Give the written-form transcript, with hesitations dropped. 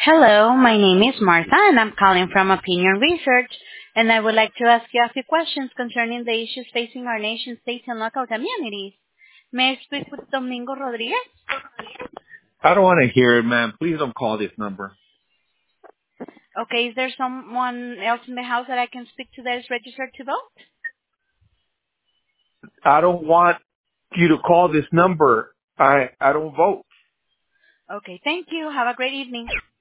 Hello, my name is Martha, and I'm calling from Opinion Research, and I would like to ask you a few questions concerning the issues facing our nation, states, and local communities. May I speak with Domingo Rodriguez? I don't want to hear it, man. Please don't call this number. Okay, is there someone else in the house that I can speak to that is registered to vote? I don't want you to call this number. I don't vote. Okay, thank you. Have a great evening.